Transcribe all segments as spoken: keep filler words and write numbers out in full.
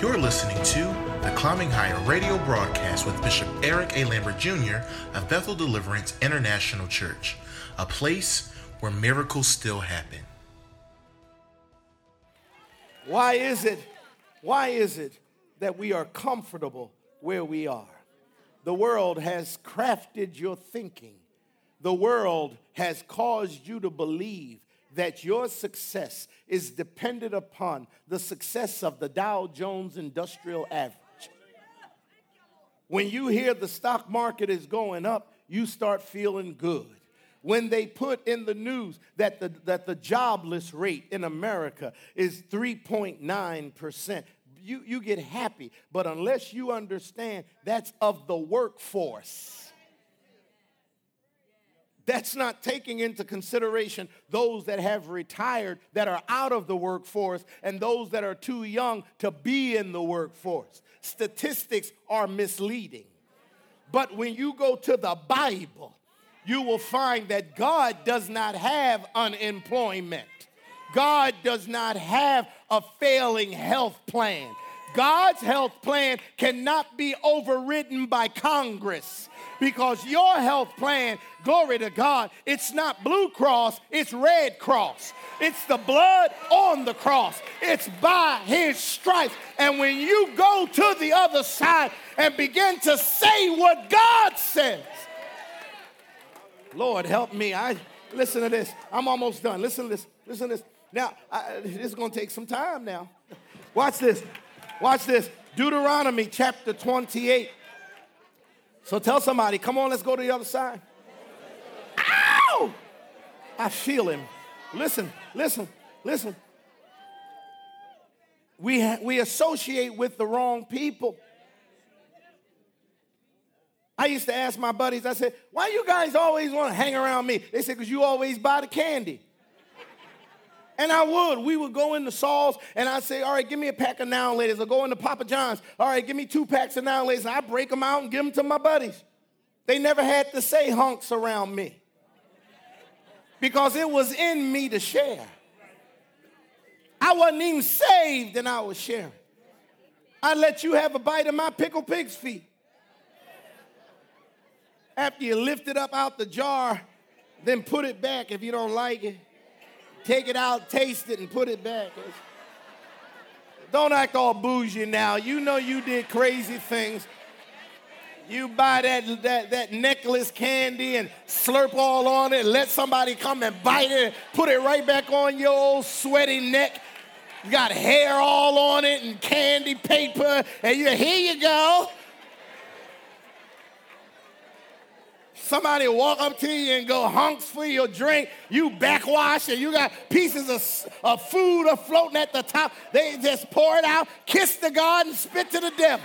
You're listening to the Climbing Higher radio broadcast with Bishop Eric A. Lambert Junior of Bethel Deliverance International Church, a place where miracles still happen. Why is it, why is it that we are comfortable where we are? The world has crafted your thinking. The world has caused you to believe that your success is dependent upon the success of the Dow Jones Industrial Average. When you hear the stock market is going up, you start feeling good. When they put in the news that the, that the jobless rate in America is three point nine percent, you, you get happy. But unless you understand that's of the workforce, that's not taking into consideration those that have retired, that are out of the workforce, and those that are too young to be in the workforce. Statistics are misleading. But when you go to the Bible, you will find that God does not have unemployment. God does not have a failing health plan. God's health plan cannot be overridden by Congress, because your health plan, glory to God, it's not Blue Cross, it's Red Cross. It's the blood on the cross. It's by his stripes. And when you go to the other side and begin to say what God says, Lord, help me. I listen to this. I'm almost done. Listen to this. Listen to this. Now, I, this is going to take some time now. Watch this. Watch this. Deuteronomy chapter twenty-eight. So tell somebody, come on, let's go to the other side. Ow! I feel him. Listen, listen, listen. We, ha- we associate with the wrong people. I used to ask my buddies, I said, why you guys always want to hang around me? They said, because you always buy the candy. And I would. We would go into Saul's, and I'd say, all right, give me a pack of Now and Laters. I'll go into Papa John's. All right, give me two packs of Now and Laters. And I break them out and give them to my buddies. They never had to say hunks around me, because it was in me to share. I wasn't even saved, and I was sharing. I let you have a bite of my pickled pig's feet. After you lift it up out the jar, then put it back if you don't like it. Take it out, taste it, and put it back. Don't act all bougie now. You know you did crazy things. You buy that, that, that necklace candy and slurp all on it, and let somebody come and bite it and put it right back on your old sweaty neck. You got hair all on it and candy paper, and you here you go. Somebody walk up to you and go hunks for your drink. You backwash, and you got pieces of, of food are floating at the top. They just pour it out, kiss the God, and spit to the devil.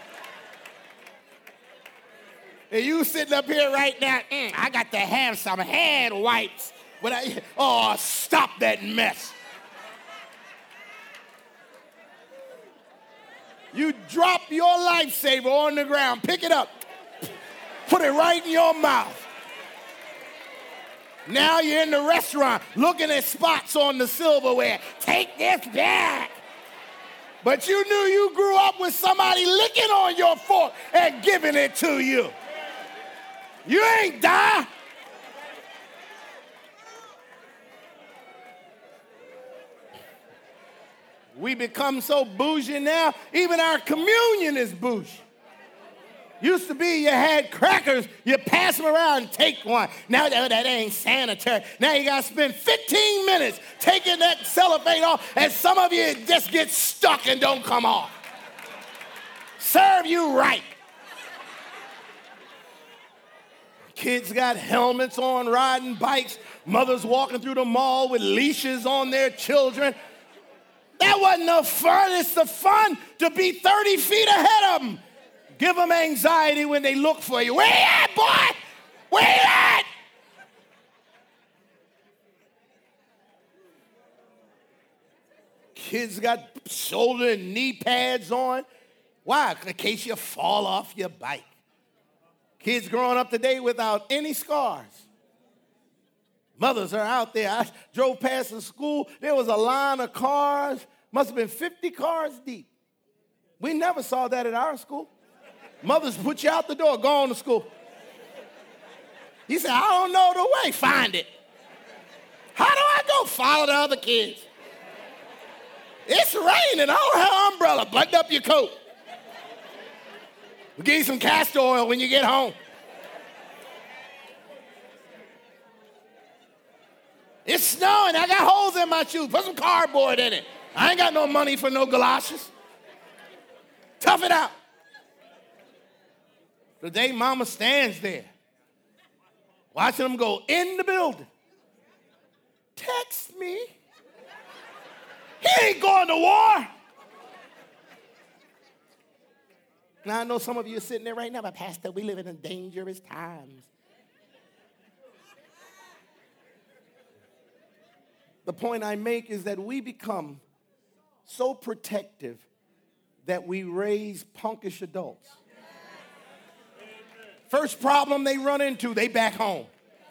And you sitting up here right now, mm, I got to have some hand wipes. But I, oh, stop that mess. You drop your lifesaver on the ground, pick it up. Put it right in your mouth. Now you're in the restaurant looking at spots on the silverware. Take this back. But you knew you grew up with somebody licking on your fork and giving it to you. You ain't die. We become so bougie now, even our communion is bougie. Used to be you had crackers, you pass them around and take one. Now that, that ain't sanitary. Now you got to spend fifteen minutes taking that cellophane off, and some of you just get stuck and don't come off. Serve you right. Kids got helmets on, riding bikes. Mothers walking through the mall with leashes on their children. That wasn't no fun. It's the fun to be thirty feet ahead of them. Give them anxiety when they look for you. Where you at, boy? Where you at? Kids got shoulder and knee pads on. Why? In case you fall off your bike. Kids growing up today without any scars. Mothers are out there. I drove past the school. There was a line of cars. Must have been fifty cars deep. We never saw that at our school. Mothers put you out the door, go on to school. You say, I don't know the way, find it. How do I go? Follow the other kids. It's raining, I don't have an umbrella, button up your coat. We'll give you some castor oil when you get home. It's snowing, I got holes in my shoes, put some cardboard in it. I ain't got no money for no galoshes. Tough it out. The day mama stands there, watching them go in the building. Text me. He ain't going to war. Now, I know some of you are sitting there right now, but Pastor, we live in dangerous times. The point I make is that we become so protective that we raise punkish adults. First problem they run into, they back home.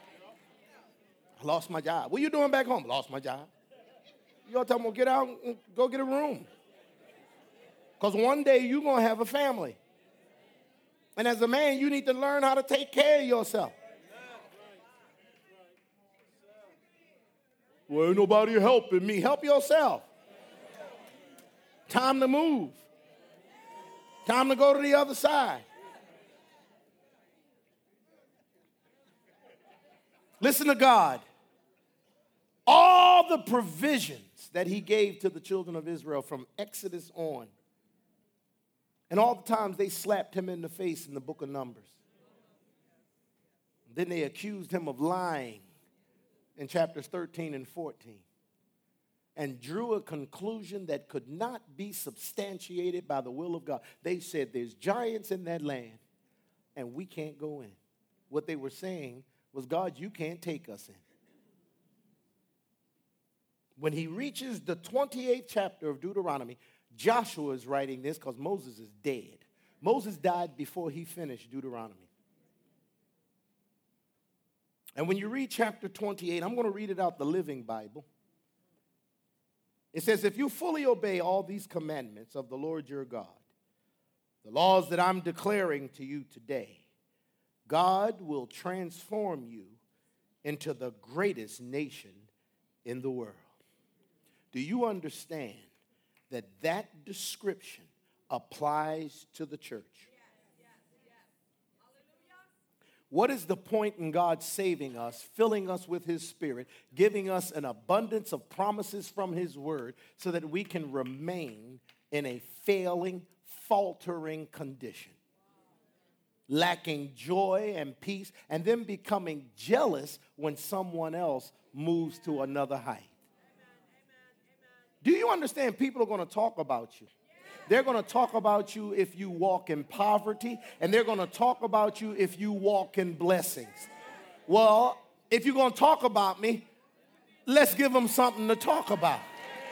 I lost my job. What are you doing back home? Lost my job. You gotta tell them, well, get out and go get a room. Because one day you're going to have a family. And as a man, you need to learn how to take care of yourself. Well, ain't nobody helping me. Help yourself. Time to move. Time to go to the other side. Listen to God. All the provisions that he gave to the children of Israel from Exodus on, and all the times they slapped him in the face in the book of Numbers. Then they accused him of lying in chapters thirteen and fourteen, and drew a conclusion that could not be substantiated by the will of God. They said there's giants in that land, and we can't go in. What they were saying was, God, you can't take us in. When he reaches the twenty-eighth chapter of Deuteronomy, Joshua is writing this because Moses is dead. Moses died before he finished Deuteronomy. And when you read chapter twenty-eight, I'm going to read it out the Living Bible. It says, if you fully obey all these commandments of the Lord your God, the laws that I'm declaring to you today, God will transform you into the greatest nation in the world. Do you understand that that description applies to the church? What is the point in God saving us, filling us with his Spirit, giving us an abundance of promises from his word so that we can remain in a failing, faltering condition, lacking joy and peace, and then becoming jealous when someone else moves to another height? Do you understand people are going to talk about you? They're going to talk about you if you walk in poverty, and they're going to talk about you if you walk in blessings. Well, if you're going to talk about me, let's give them something to talk about.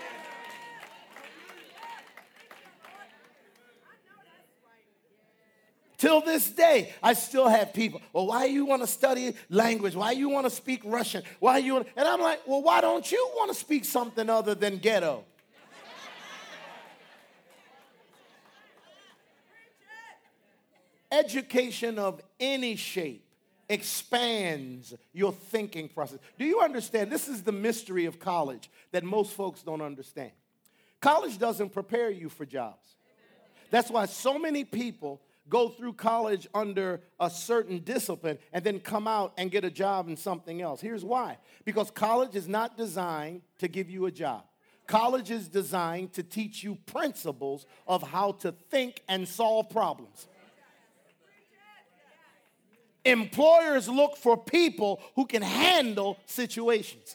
Till this day, I still have people, well, why you want to study language? Why you want to speak Russian? Why you want? And I'm like, well, why don't you want to speak something other than ghetto? Education of any shape expands your thinking process. Do you understand? This is the mystery of college that most folks don't understand. College doesn't prepare you for jobs. That's why so many people go through college under a certain discipline and then come out and get a job in something else. Here's why. Because college is not designed to give you a job. College is designed to teach you principles of how to think and solve problems. Employers look for people who can handle situations.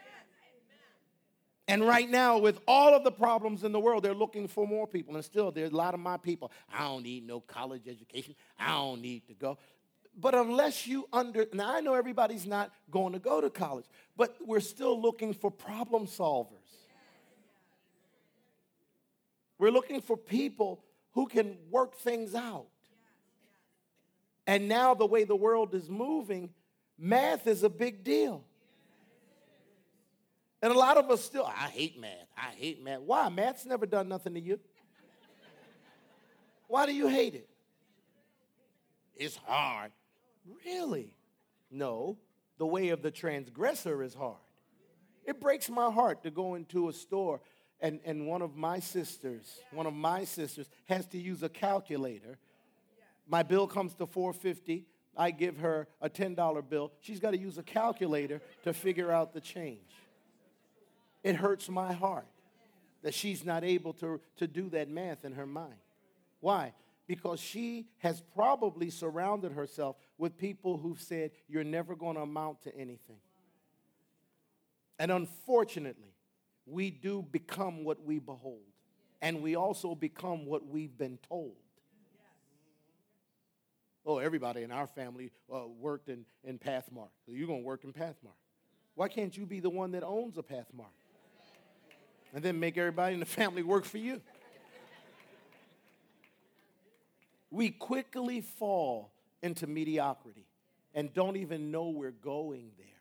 And right now, with all of the problems in the world, they're looking for more people. And still, there's a lot of my people, I don't need no college education. I don't need to go. But unless you under, now I know everybody's not going to go to college, but we're still looking for problem solvers. We're looking for people who can work things out. And now the way the world is moving, math is a big deal. And a lot of us still, I hate math. I hate math. Why? Math's never done nothing to you. Why do you hate it? It's hard. Really? No, the way of the transgressor is hard. It breaks my heart to go into a store and, and one of my sisters, one of my sisters has to use a calculator. My bill comes to four hundred fifty dollars. I give her a ten dollar bill. She's got to use a calculator to figure out the change. It hurts my heart that she's not able to, to do that math in her mind. Why? Because she has probably surrounded herself with people who've said, you're never going to amount to anything. And unfortunately, we do become what we behold. And we also become what we've been told. Oh, everybody in our family uh, worked in, in Pathmark. So you're going to work in Pathmark. Why can't you be the one that owns a Pathmark? And then make everybody in the family work for you. We quickly fall into mediocrity and don't even know we're going there.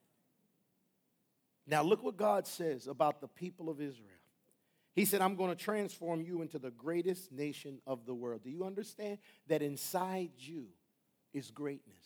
Now look what God says about the people of Israel. He said, I'm going to transform you into the greatest nation of the world. Do you understand that inside you is greatness?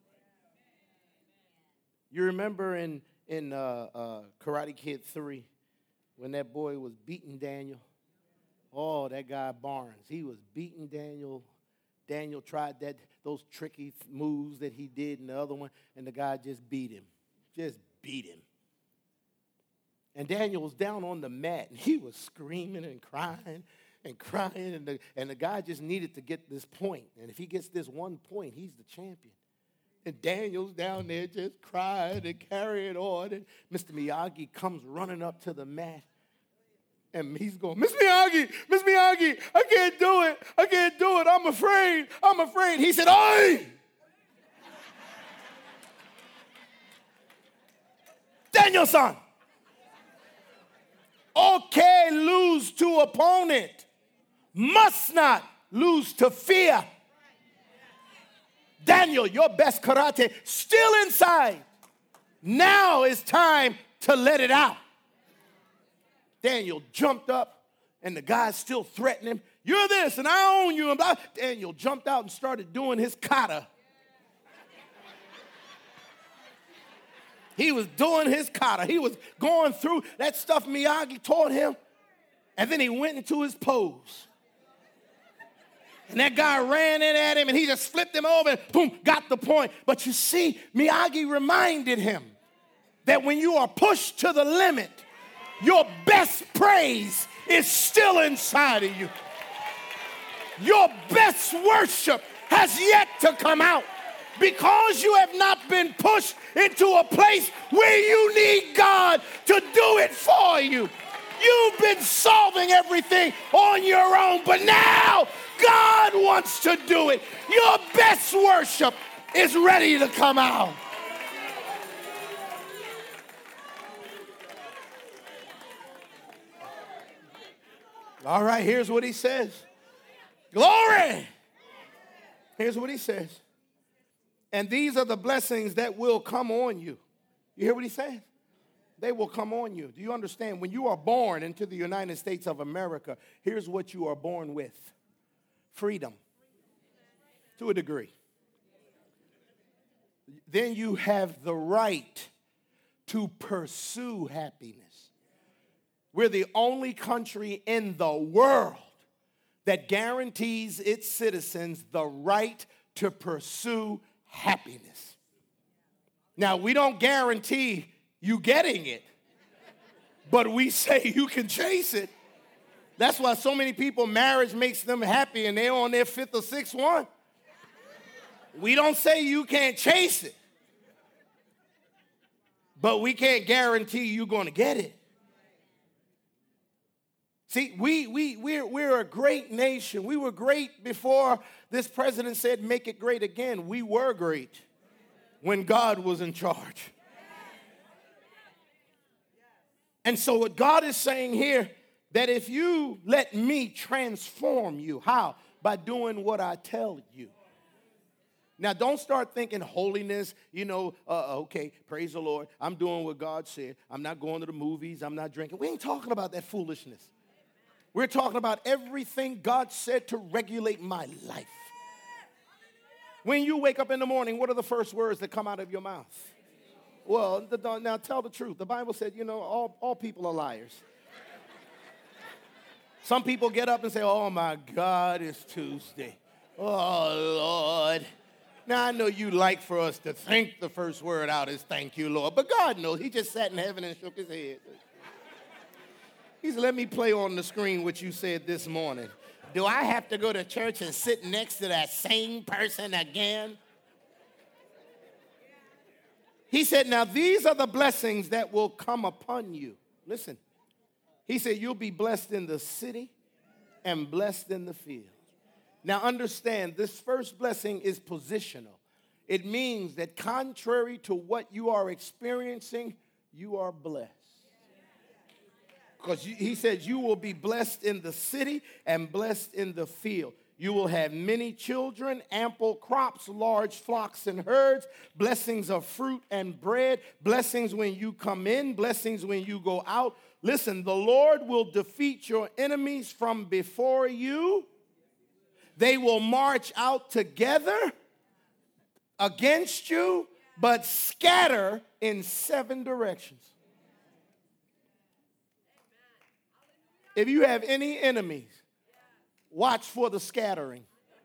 You remember in, in uh, uh, Karate Kid three, when that boy was beating Daniel? Oh, that guy Barnes, he was beating Daniel. Daniel tried that those tricky moves that he did in the other one, and the guy just beat him. Just beat him. And Daniel was down on the mat, and he was screaming and crying and crying, and the, and the guy just needed to get this point. And if he gets this one point, he's the champion. And Daniel's down there just crying and carrying on, and Mister Miyagi comes running up to the mat, and he's going, Miss Miyagi, Miss Miyagi, I can't do it. I can't do it. I'm afraid. I'm afraid. He said, Oi! Daniel-san. Okay, lose to opponent. Must not lose to fear. Daniel, your best karate still inside. Now is time to let it out. Daniel jumped up, and the guy's still threatening him. You're this, and I own you. And blah. Daniel jumped out and started doing his kata. He was doing his kata. He was going through that stuff Miyagi taught him. And then he went into his pose. And that guy ran in at him, and he just flipped him over and boom, got the point. But you see, Miyagi reminded him that when you are pushed to the limit, your best praise is still inside of you. Your best worship has yet to come out. Because you have not been pushed into a place where you need God to do it for you. You've been solving everything on your own, but now God wants to do it. Your best worship is ready to come out. All right, here's what he says. Glory! Here's what he says. And these are the blessings that will come on you. You hear what he says? They will come on you. Do you understand? When you are born into the United States of America, here's what you are born with. Freedom. To a degree. Then you have the right to pursue happiness. We're the only country in the world that guarantees its citizens the right to pursue happiness. Now, we don't guarantee you getting it, but we say you can chase it. That's why so many people, marriage makes them happy and they're on their fifth or sixth one. We don't say you can't chase it, but we can't guarantee you're going to get it. See, we, we, we're, we're a great nation. We were great before this president said, make it great again. We were great when God was in charge. And so what God is saying here, that if you let me transform you, how? By doing what I tell you. Now, don't start thinking holiness, you know, uh, okay, praise the Lord. I'm doing what God said. I'm not going to the movies. I'm not drinking. We ain't talking about that foolishness. We're talking about everything God said to regulate my life. When you wake up in the morning, what are the first words that come out of your mouth? Well, the, now tell the truth. The Bible said, you know, all, all people are liars. Some people get up and say, oh, my God, it's Tuesday. Oh, Lord. Now, I know you like for us to think the first word out is thank you, Lord. But God knows. He just sat in heaven and shook his head. He said, let me play on the screen what you said this morning. Do I have to go to church and sit next to that same person again? He said, now these are the blessings that will come upon you. Listen. He said, you'll be blessed in the city and blessed in the field. Now understand, this first blessing is positional. It means that contrary to what you are experiencing, you are blessed. Because he says you will be blessed in the city and blessed in the field. You will have many children, ample crops, large flocks and herds, blessings of fruit and bread, blessings when you come in, blessings when you go out. Listen, the Lord will defeat your enemies from before you. They will march out together against you, but scatter in seven directions. If you have any enemies, watch for the scattering.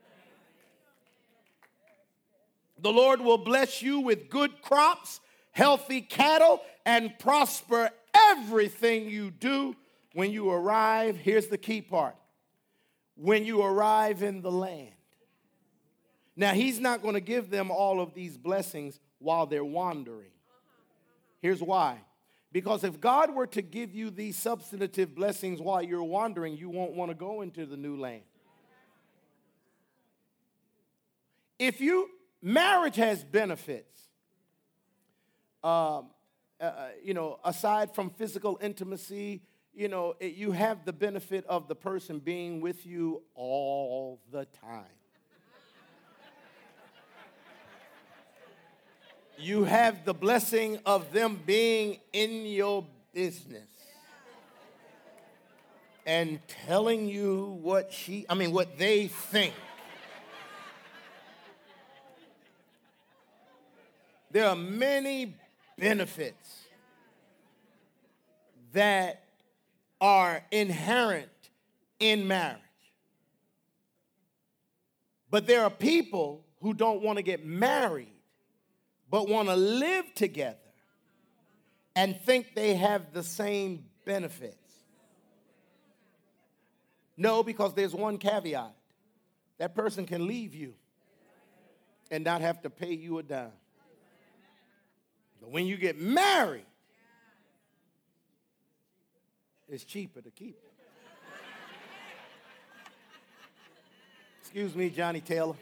The Lord will bless you with good crops, healthy cattle, and prosper everything you do when you arrive. Here's the key part. When you arrive in the land. Now, he's not going to give them all of these blessings while they're wandering. Here's why. Because if God were to give you these substantive blessings while you're wandering, you won't want to go into the new land. If you, marriage has benefits. Um, uh, you know, aside from physical intimacy, you know, it, you have the benefit of the person being with you all the time. You have the blessing of them being in your business and telling you what she, I mean, what they think. There are many benefits that are inherent in marriage. But there are people who don't want to get married, but want to live together and think they have the same benefits. No, because there's one caveat. That person can leave you and not have to pay you a dime. But when you get married, it's cheaper to keep it. Excuse me, Johnny Taylor.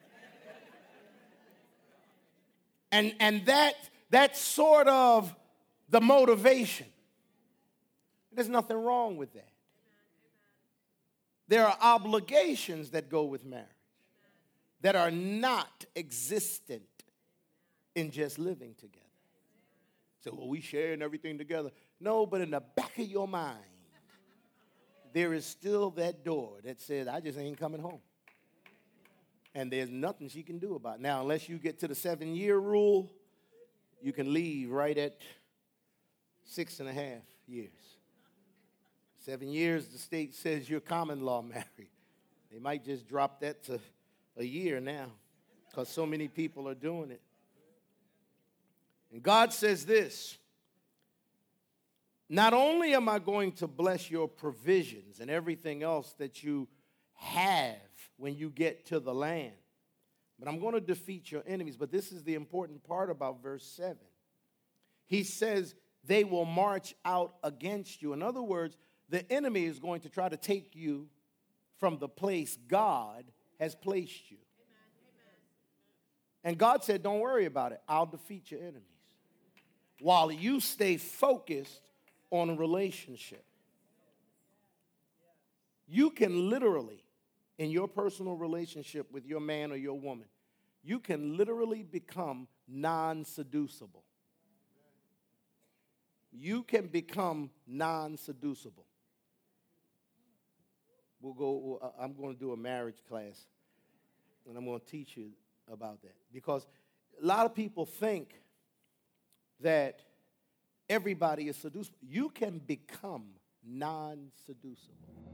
And, and that, that's sort of the motivation. There's nothing wrong with that. There are obligations that go with marriage that are not existent in just living together. So, well, we sharing everything together. No, but in the back of your mind, there is still that door that says, I just ain't coming home. And there's nothing she can do about it. Now, unless you get to the seven-year rule, you can leave right at six and a half years. Seven years, the state says you're common law married. They might just drop that to a year now because so many people are doing it. And God says this, not only am I going to bless your provisions and everything else that you have when you get to the land, but I'm going to defeat your enemies. But this is the important part about verse seven. He says they will march out against you. In other words, the enemy is going to try to take you from the place God has placed you. And God said, don't worry about it. I'll defeat your enemies while you stay focused on a relationship. You can literally, in your personal relationship with your man or your woman, you can literally become non-seducible. You can become non-seducible. we'll go, I'm going to do a marriage class, and I'm going to teach you about that. Because a lot of people think that everybody is seducible. You can become non-seducible.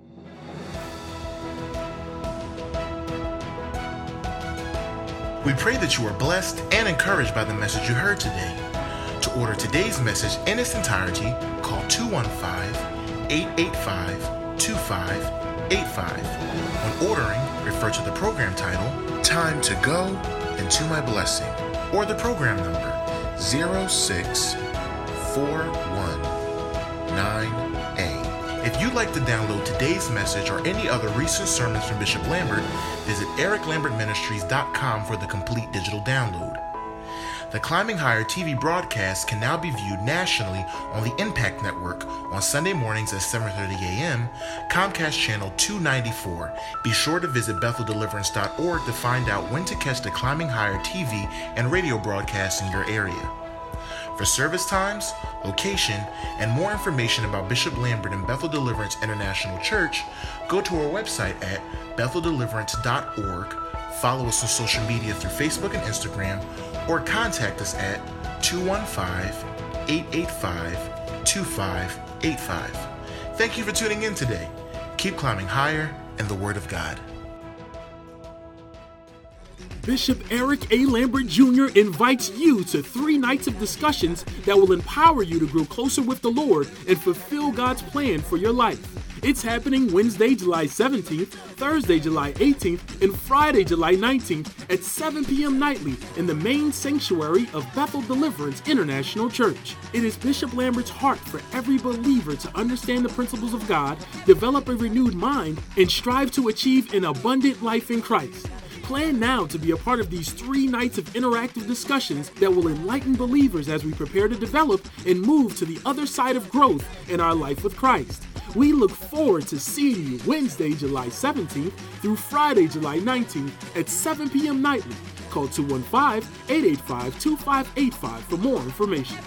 We pray that you are blessed and encouraged by the message you heard today. To order today's message in its entirety, call two one five, eight eight five, two five eight five. When ordering, refer to the program title, Time to Go Into My Blessing, or the program number zero six four one nine A. If you'd like to download today's message or any other recent sermons from Bishop Lambert, visit eric lambert ministries dot com for the complete digital download. The Climbing Higher T V broadcast can now be viewed nationally on the Impact Network on Sunday mornings at seven thirty a.m., Comcast Channel two ninety-four. Be sure to visit bethel deliverance dot org to find out when to catch the Climbing Higher T V and radio broadcasts in your area. For service times, location, and more information about Bishop Lambert and Bethel Deliverance International Church, go to our website at bethel deliverance dot org, follow us on social media through Facebook and Instagram, or contact us at two one five, eight eight five, two five eight five. Thank you for tuning in today. Keep climbing higher in the Word of God. Bishop Eric A. Lambert Junior invites you to three nights of discussions that will empower you to grow closer with the Lord and fulfill God's plan for your life. It's happening Wednesday, July seventeenth, Thursday, July eighteenth, and Friday, July nineteenth at seven p.m. nightly in the main sanctuary of Bethel Deliverance International Church. It is Bishop Lambert's heart for every believer to understand the principles of God, develop a renewed mind, and strive to achieve an abundant life in Christ. Plan now to be a part of these three nights of interactive discussions that will enlighten believers as we prepare to develop and move to the other side of growth in our life with Christ. We look forward to seeing you Wednesday, July seventeenth through Friday, July nineteenth at seven p.m. nightly. Call two one five, eight eight five, two five eight five for more information.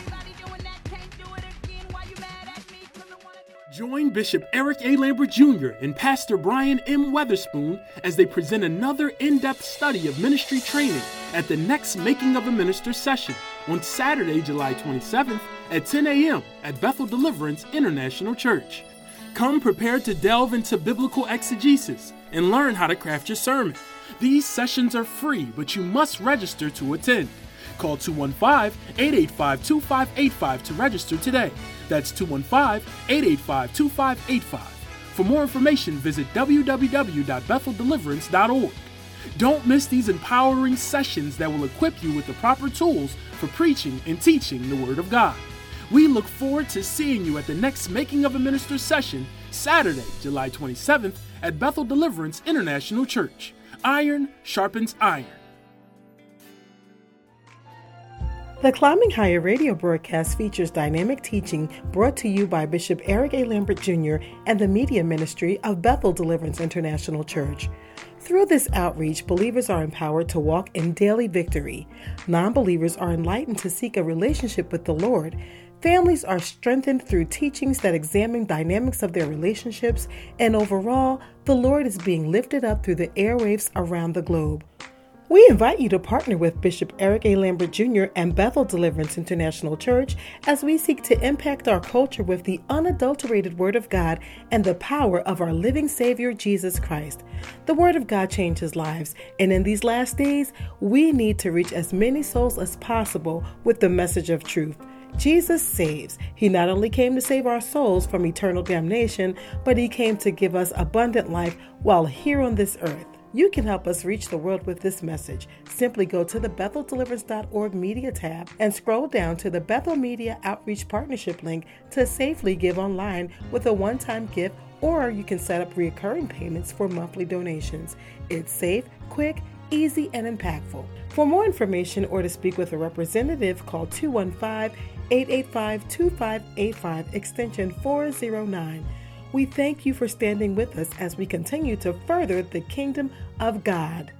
Join Bishop Eric A. Lambert Junior and Pastor Brian M. Weatherspoon as they present another in-depth study of ministry training at the next Making of a Minister session on Saturday, July twenty-seventh at ten a.m. at Bethel Deliverance International Church. Come prepared to delve into biblical exegesis and learn how to craft your sermon. These sessions are free, but you must register to attend. Call two one five, eight eight five, two five eight five to register today. That's two one five, eight eight five, two five eight five. For more information, visit w w w dot bethel deliverance dot org. Don't miss these empowering sessions that will equip you with the proper tools for preaching and teaching the Word of God. We look forward to seeing you at the next Making of a Minister session, Saturday, July twenty-seventh at Bethel Deliverance International Church. Iron sharpens iron. The Climbing Higher radio broadcast features dynamic teaching brought to you by Bishop Eric A. Lambert Junior and the media ministry of Bethel Deliverance International Church. Through this outreach, believers are empowered to walk in daily victory. Non-believers are enlightened to seek a relationship with the Lord. Families are strengthened through teachings that examine dynamics of their relationships, and overall, the Lord is being lifted up through the airwaves around the globe. We invite you to partner with Bishop Eric A. Lambert Junior and Bethel Deliverance International Church as we seek to impact our culture with the unadulterated Word of God and the power of our living Savior, Jesus Christ. The Word of God changes lives, and in these last days, we need to reach as many souls as possible with the message of truth. Jesus saves. He not only came to save our souls from eternal damnation, but He came to give us abundant life while here on this earth. You can help us reach the world with this message. Simply go to the bethel deliverance dot org media tab and scroll down to the Bethel Media Outreach Partnership link to safely give online with a one-time gift, or you can set up recurring payments for monthly donations. It's safe, quick, easy, and impactful. For more information or to speak with a representative, call two one five, eight eight five, two five eight five, extension four oh nine. We thank you for standing with us as we continue to further the kingdom of God.